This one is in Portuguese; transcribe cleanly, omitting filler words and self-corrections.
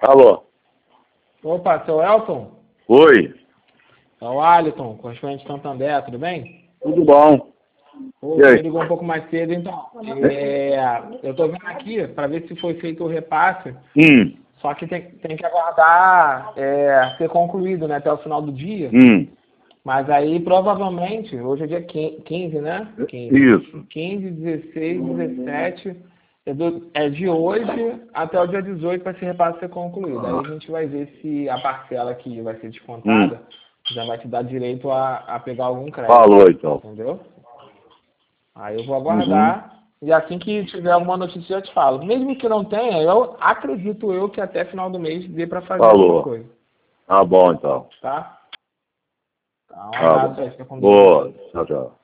Alô? Opa, seu Elton? Oi? É o Alisson, correspondente de Santander, tudo bem? Tudo bom? Pô, E você aí? me ligou um pouco mais cedo, então. Eu tô vendo aqui para ver se foi feito o repasse, Hum, só que tem que aguardar ser concluído, né, até o final do dia. hum. Mas aí, provavelmente, hoje é dia 15, né? 15. Isso. 15, 16, 17. É de hoje até o dia 18 para esse repasse ser concluído. Aí a gente vai ver se a parcela que vai ser Hum. descontada já vai te dar direito a pegar algum crédito. Falou, então. Entendeu? Aí eu vou Uhum. aguardar. E assim que tiver alguma notícia eu te falo. Mesmo que não tenha, eu acredito que até final do mês dê para fazer alguma Falou. coisa. Tá bom, então. Tá? Tá, um Tá abraço bom. aí, fica com Deus Boa. aí. Tchau, tchau.